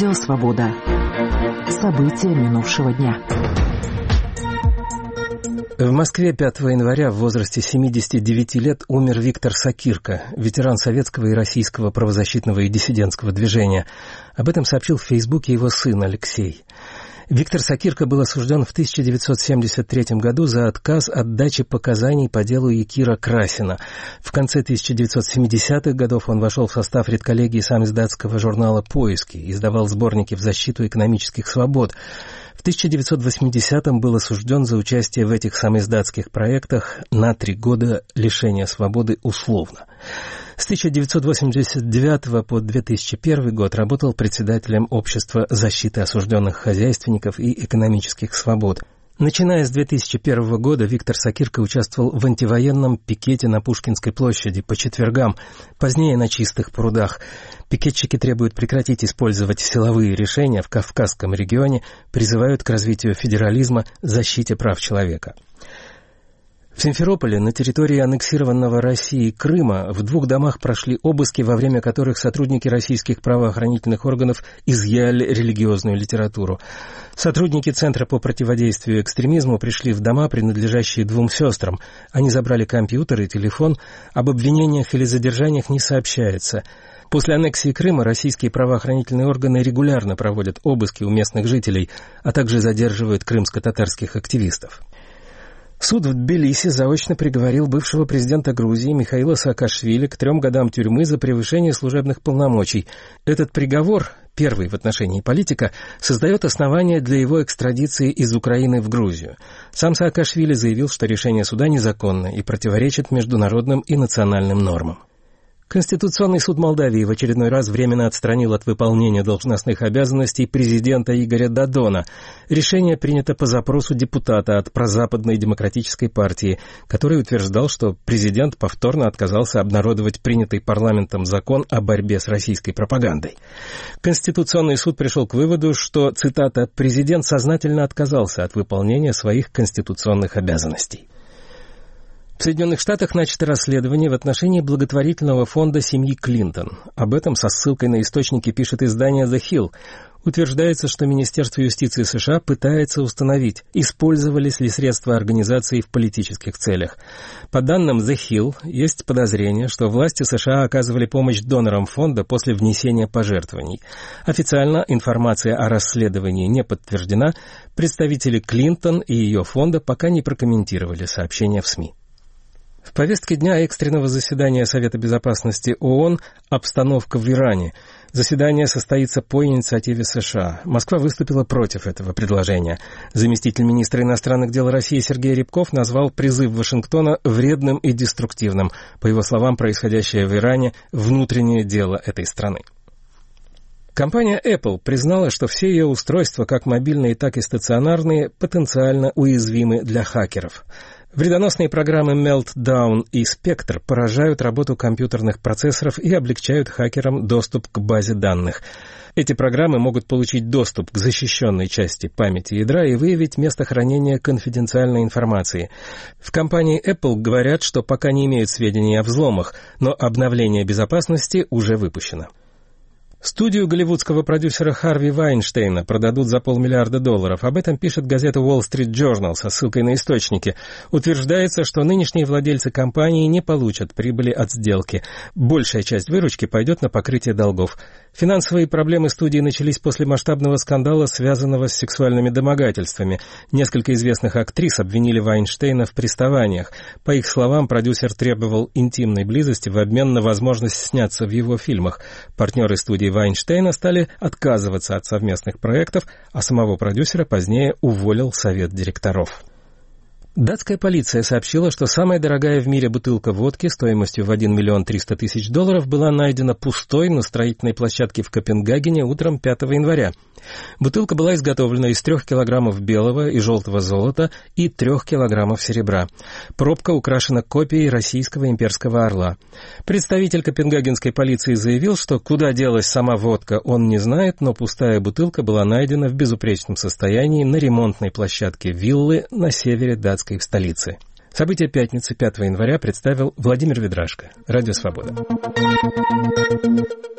Радио «Свобода». События минувшего дня. В Москве 5 января в возрасте 79 лет умер Виктор Сокирко, ветеран советского и российского правозащитного и диссидентского движения. Об этом сообщил в Фейсбуке его сын Алексей. Виктор Сокирко был осужден в 1973 году за отказ от дачи показаний по делу Якира Красина. В конце 1970-х годов он вошел в состав редколлегии самиздатского журнала «Поиски», издавал сборники в защиту экономических свобод. В 1980-м был осужден за участие в этих самиздатских проектах на 3 года лишения свободы условно. С 1989 по 2001 год работал председателем Общества защиты осужденных хозяйственников и экономических свобод. Начиная с 2001 года Виктор Сокирко участвовал в антивоенном пикете на Пушкинской площади по четвергам, позднее на Чистых прудах. Пикетчики требуют прекратить использовать силовые решения в Кавказском регионе, призывают к развитию федерализма, защите прав человека. В Симферополе, на территории аннексированного Россией Крыма, в 2 домах прошли обыски, во время которых сотрудники российских правоохранительных органов изъяли религиозную литературу. Сотрудники Центра по противодействию экстремизму пришли в дома, принадлежащие 2 сестрам. Они забрали компьютер и телефон. Об обвинениях или задержаниях не сообщается. После аннексии Крыма российские правоохранительные органы регулярно проводят обыски у местных жителей, а также задерживают крымско-татарских активистов. Суд в Тбилиси заочно приговорил бывшего президента Грузии Михаила Саакашвили к 3 годам тюрьмы за превышение служебных полномочий. Этот приговор, первый в отношении политика, создает основания для его экстрадиции из Украины в Грузию. Сам Саакашвили заявил, что решение суда незаконно и противоречит международным и национальным нормам. Конституционный суд Молдавии в очередной раз временно отстранил от выполнения должностных обязанностей президента Игоря Додона. Решение принято по запросу депутата от прозападной демократической партии, который утверждал, что президент повторно отказался обнародовать принятый парламентом закон о борьбе с российской пропагандой. Конституционный суд пришел к выводу, что, цитата, «президент сознательно отказался от выполнения своих конституционных обязанностей». В Соединенных Штатах начато расследование в отношении благотворительного фонда семьи Клинтон. Об этом со ссылкой на источники пишет издание The Hill. Утверждается, что Министерство юстиции США пытается установить, использовались ли средства организации в политических целях. По данным The Hill, есть подозрение, что власти США оказывали помощь донорам фонда после внесения пожертвований. Официально информация о расследовании не подтверждена. Представители Клинтон и ее фонда пока не прокомментировали сообщения в СМИ. В повестке дня экстренного заседания Совета безопасности ООН «Обстановка в Иране». Заседание состоится по инициативе США. Москва выступила против этого предложения. Заместитель министра иностранных дел России Сергей Рябков назвал призыв Вашингтона вредным и деструктивным. По его словам, происходящее в Иране – внутреннее дело этой страны. Компания Apple признала, что все ее устройства, как мобильные, так и стационарные, потенциально уязвимы для хакеров. Вредоносные программы Meltdown и Spectre поражают работу компьютерных процессоров и облегчают хакерам доступ к базе данных. Эти программы могут получить доступ к защищенной части памяти ядра и выявить место хранения конфиденциальной информации. В компании Apple говорят, что пока не имеют сведений о взломах, но обновление безопасности уже выпущено. Студию голливудского продюсера Харви Вайнштейна продадут за $500 миллиарда. Об этом пишет газета Wall Street Journal со ссылкой на источники. Утверждается, что нынешние владельцы компании не получат прибыли от сделки. Большая часть выручки пойдет на покрытие долгов. Финансовые проблемы студии начались после масштабного скандала, связанного с сексуальными домогательствами. Несколько известных актрис обвинили Вайнштейна в приставаниях. По их словам, продюсер требовал интимной близости в обмен на возможность сняться в его фильмах. Партнеры студии Вайнштейна стали отказываться от совместных проектов, а самого продюсера позднее уволил совет директоров. Датская полиция сообщила, что самая дорогая в мире бутылка водки стоимостью в $1 300 000 была найдена пустой на строительной площадке в Копенгагене утром 5 января. Бутылка была изготовлена из 3 килограммов белого и желтого золота и 3 килограммов серебра. Пробка украшена копией российского имперского орла. Представитель копенгагенской полиции заявил, что куда делась сама водка, он не знает, но пустая бутылка была найдена в безупречном состоянии на ремонтной площадке виллы на севере датской столицы. События пятницы 5 января представил Владимир Ведрашко. Радио «Свобода».